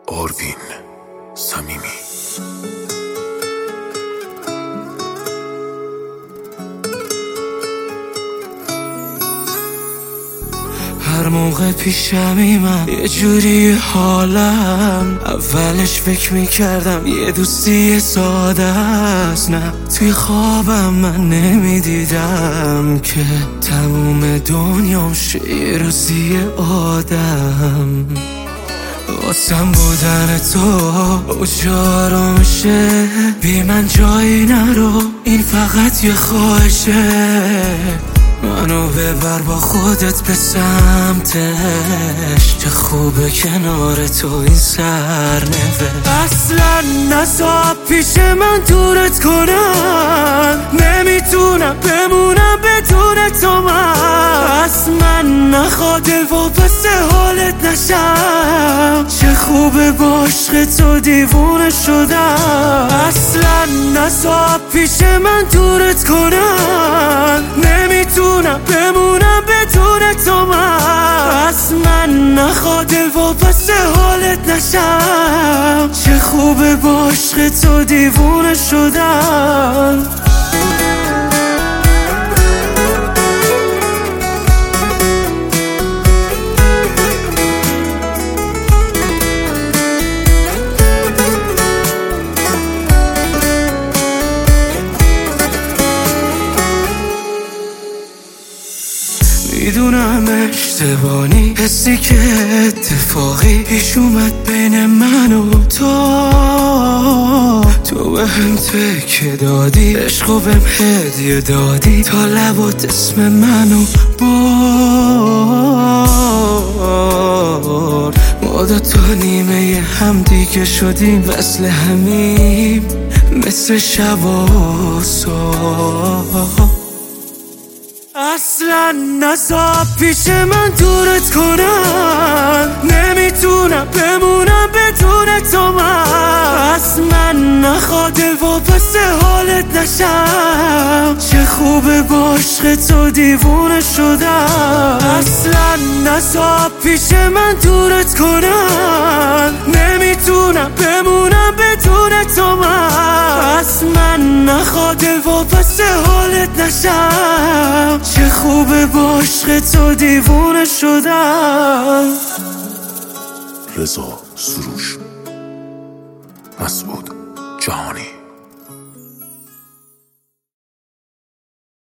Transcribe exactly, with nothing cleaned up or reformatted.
آروین صمیمی. هر موقع پیشمی من یه جوری حالم، اولش فکر میکردم یه دوستی ساده است، نه توی خوابم من نمیدیدم که تموم دنیام شه یه روزی آدم. واسم بودن تو اجارو میشه، بی من جایی نرو، این فقط یه خواهشه. منو ببر با خودت به سمتش، چه خوبه کنار تو این سرنوشت. اصلا نذار پیش من دورت کنم، نمیتونم بمونم بدون تو. من از من نخواد واپس حالت نشم، چه خوبه با عشق تو دیوونه شدم. اصلا نذار پیش من دورت کنم، نمیتونم بمونم بدون تو. من از من نخواد واپس حالت نشم، چه خوبه با عشق تو دیوونه شدم. میدونم اشتباهی، حسی که اتفاقی پیش اومد بین من و تو. تو به هم تکه دادی، عشقو بهم هدیه دادی، تا لبات اسم منو برد. ما دوتا نیمه هم دیگه شدیم، مثل همیم، مثل شب و صبح. اصلا نذار پیش من دورت کنم، نمیتونم بمونم بدون تو. من از من نخواد واپس حالت نشم، چه خوبه با عشق تو دیوونه شدم. اصلا نذار پیش من دورت کنم، نمیتونم بمونم بدون تو. من از من نخواد واپس حالت نشم، چه خوبه با عشق تو دیوونه شدم. رضا سروش، مسعود جهانی.